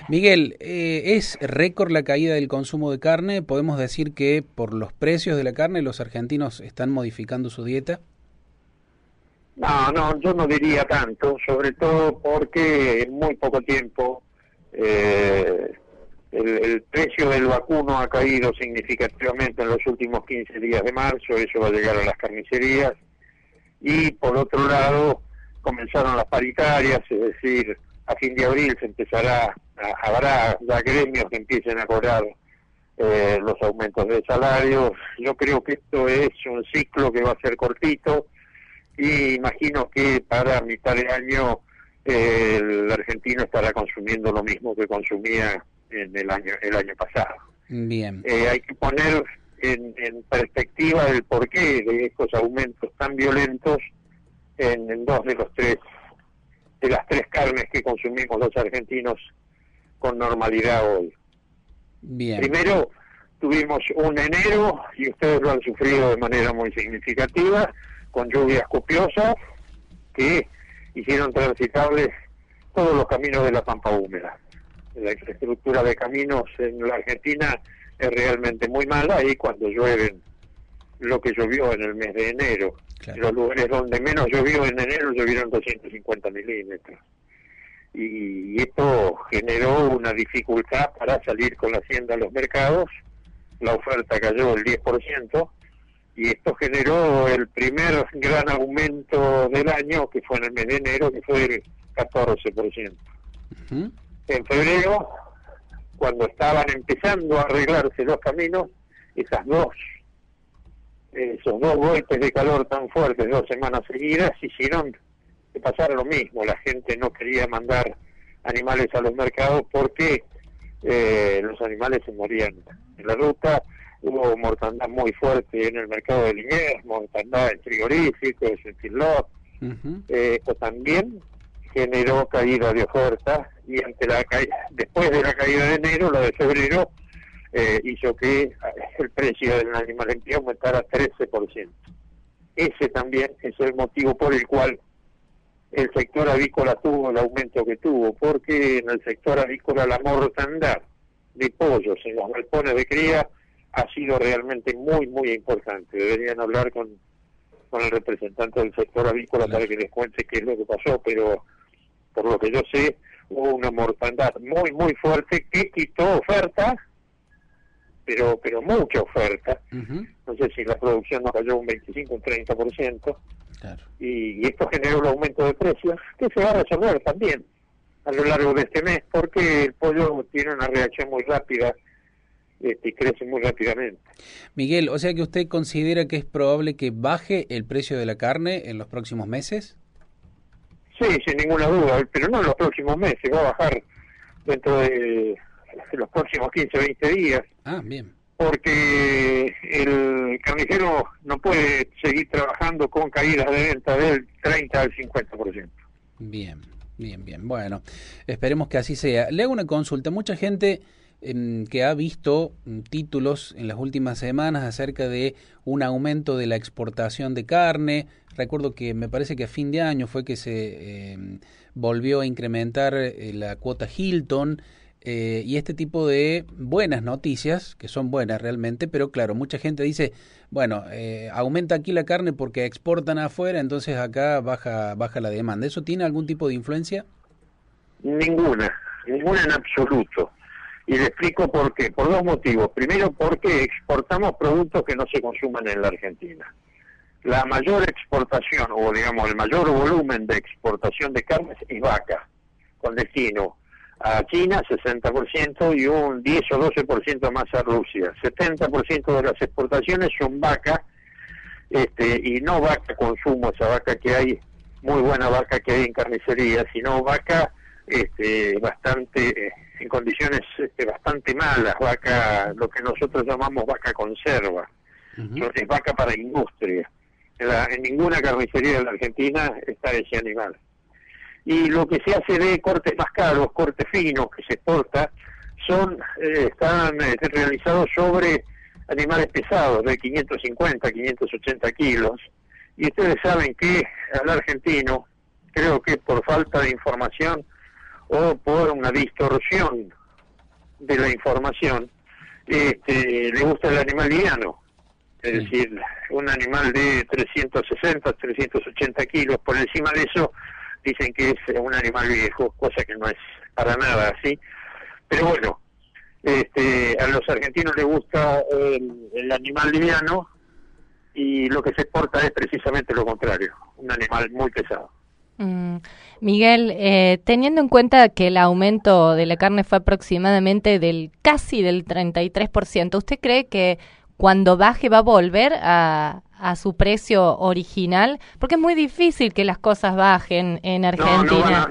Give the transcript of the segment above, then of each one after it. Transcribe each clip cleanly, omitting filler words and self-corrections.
Miguel, ¿es récord la caída del consumo de carne? ¿Podemos decir que por los precios de la carne los argentinos están modificando su dieta? No, no, yo no diría tanto, sobre todo porque en muy poco tiempo eh, el precio del vacuno ha caído significativamente en los últimos 15 días de marzo, eso va a llegar a las carnicerías, y por otro lado comenzaron las paritarias, es decir, a fin de abril se empezará, habrá ya gremios que empiecen a cobrar los aumentos de salarios. Yo creo que esto es un ciclo que va a ser cortito, y imagino que para mitad de año el argentino estará consumiendo lo mismo que consumía en el año pasado. Bien. Hay que poner en perspectiva el porqué de estos aumentos tan violentos en dos de las tres carnes que consumimos los argentinos con normalidad hoy. Bien. Primero, tuvimos un enero, y ustedes lo han sufrido de manera muy significativa, con lluvias copiosas que hicieron transitables todos los caminos de la pampa húmeda. La infraestructura de caminos en la Argentina es realmente muy mala, y cuando llueven lo que llovió en el mes de enero, Claro. los lugares donde menos llovió en enero llovieron 250 milímetros. Y esto generó una dificultad para salir con la hacienda a los mercados. La oferta cayó el 10%, y esto generó el primer gran aumento del año, que fue en el mes de enero, que fue el 14%. Uh-huh. En febrero, cuando estaban empezando a arreglarse los caminos, esos dos golpes de calor tan fuertes, 2 semanas seguidas, hicieron que pasara lo mismo. La gente no quería mandar animales a los mercados porque los animales se morían en la ruta. Hubo mortandad muy fuerte en el mercado de Liniers, mortandad en frigoríficos, en feedlot. Uh-huh. Esto también generó caída de oferta, y después de la caída de enero, la de febrero, hizo que el precio del animal en pie aumentara 13%. Ese también es el motivo por el cual el sector avícola tuvo el aumento que tuvo, porque en el sector avícola la mortandad de pollos en los galpones de cría ha sido realmente muy, muy importante. Deberían hablar con el representante del sector avícola para que les cuente qué es lo que pasó, pero por lo que yo sé, hubo una mortandad muy, muy fuerte que quitó oferta, pero mucha oferta. Uh-huh. No sé si la producción no cayó un 25, un 30%, Claro. y esto generó un aumento de precios que se va a resolver también a lo largo de este mes, porque el pollo tiene una reacción muy rápida y crece muy rápidamente. Miguel, o sea que usted considera que es probable que baje el precio de la carne en los próximos meses. Sí, sin ninguna duda, pero no en los próximos meses, va a bajar dentro de los próximos 15, 20 días, Ah, bien. porque el carnicero no puede seguir trabajando con caídas de venta del 30 al 50%. Bien, bien, bien. Bueno, esperemos que así sea. Le hago una consulta. Mucha gente que ha visto títulos en las últimas semanas acerca de un aumento de la exportación de carne. Recuerdo que me parece que a fin de año fue que se volvió a incrementar la cuota Hilton. Y este tipo de buenas noticias, que son buenas realmente, pero claro, mucha gente dice, bueno, aumenta aquí la carne porque exportan afuera, entonces acá baja la demanda. ¿Eso tiene algún tipo de influencia? Ninguna en absoluto. Y le explico por qué. Por dos motivos. Primero, porque exportamos productos que no se consuman en la Argentina. La mayor exportación, o digamos el mayor volumen de exportación de carnes es vaca, con destino a China 60% y un 10 o 12% más a Rusia. 70% de las exportaciones son vaca, y no vaca consumo, esa vaca que hay, muy buena vaca que hay en carnicería, sino vaca bastante en condiciones bastante malas, vaca, lo que nosotros llamamos vaca conserva. Uh-huh. Es vaca para industria. En ninguna carnicería de la Argentina está ese animal. Y lo que se hace de cortes más caros, cortes finos que se exporta, están realizados sobre animales pesados de 550, 580 kilos. Y ustedes saben que al argentino, creo que por falta de información o por una distorsión de la información, le gusta el animal liviano, es decir, un animal de 360, 380 kilos, por encima de eso dicen que es un animal viejo, cosa que no es para nada así. Pero bueno, a los argentinos les gusta el animal liviano, y lo que se exporta es precisamente lo contrario, un animal muy pesado. Miguel, teniendo en cuenta que el aumento de la carne fue aproximadamente casi del 33%, ¿usted cree que cuando baje va a volver a su precio original? Porque es muy difícil que las cosas bajen en Argentina.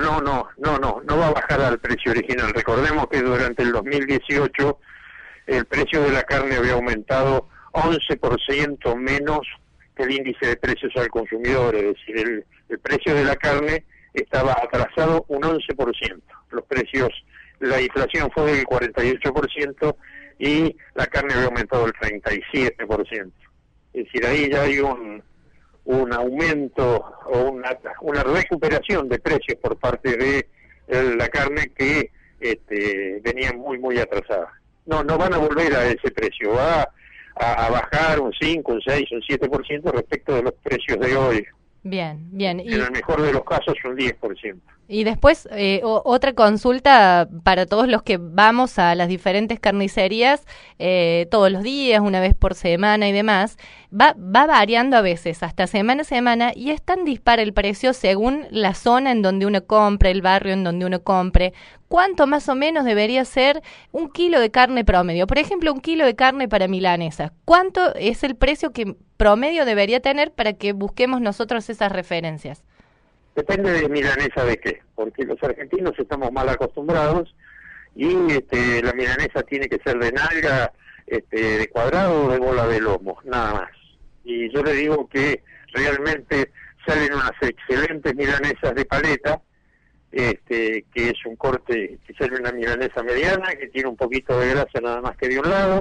No va a bajar al precio original. Recordemos que durante el 2018 el precio de la carne había aumentado 11% menos que el índice de precios al consumidor, es decir, el precio de la carne estaba atrasado un 11%. Los precios, la inflación fue del 48% y la carne había aumentado el 37%. Es decir, ahí ya hay un aumento o una recuperación de precios por parte de la carne que venía muy atrasada. No van a volver a ese precio, va a bajar un 5, un 6, un 7% respecto de los precios de hoy. Bien. En el mejor de los casos un 10%. Y después, otra consulta para todos los que vamos a las diferentes carnicerías todos los días, una vez por semana y demás, va variando a veces, hasta semana a semana, y es tan dispar el precio según la zona en donde uno compre, el barrio en donde uno compre. ¿Cuánto más o menos debería ser un kilo de carne promedio? Por ejemplo, un kilo de carne para milanesa. ¿Cuánto es el precio que promedio debería tener para que busquemos nosotros esas referencias? Depende de milanesa de qué, porque los argentinos estamos mal acostumbrados y la milanesa tiene que ser de nalga, de cuadrado o de bola de lomo, nada más. Y yo le digo que realmente salen unas excelentes milanesas de paleta, que es un corte que sale una milanesa mediana, que tiene un poquito de grasa nada más que de un lado,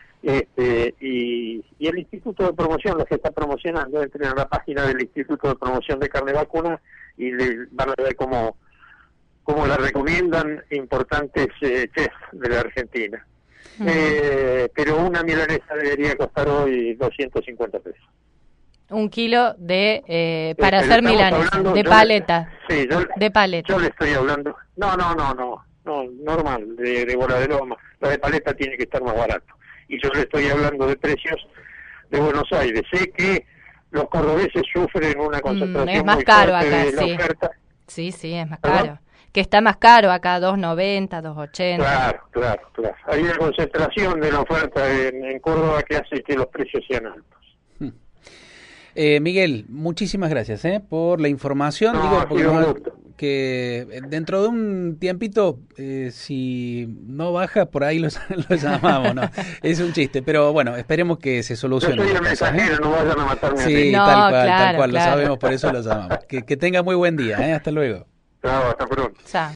y el Instituto de Promoción, los que está promocionando, entren a la página del Instituto de Promoción de Carne Vacuna y van a ver cómo la recomiendan importantes chefs de la Argentina. Pero una milanesa debería costar hoy 250 pesos. Un kilo de para hacer milanesa, de paleta. Sí, de paleta. Yo le estoy hablando. No, normal, de bola de loma. La de paleta tiene que estar más barato. Y yo le estoy hablando de precios de Buenos Aires. Sé que los cordobeses sufren una concentración es más muy caro fuerte acá, de la sí. oferta. Sí, es más ¿Perdón? caro. Que está más caro acá, 2.90, 2.80. Claro. Hay una concentración de la oferta en Córdoba que hace que los precios sean altos. Miguel, muchísimas gracias por la información. Que dentro de un tiempito, si no baja, por ahí lo llamamos, ¿no? Es un chiste, pero bueno, esperemos que se solucione. Yo soy el mensajero, no vayan a matarme a ti. Sí, No, tal cual, claro. lo sabemos, por eso lo llamamos. Que tenga muy buen día, hasta luego. Chao, hasta pronto. Chao.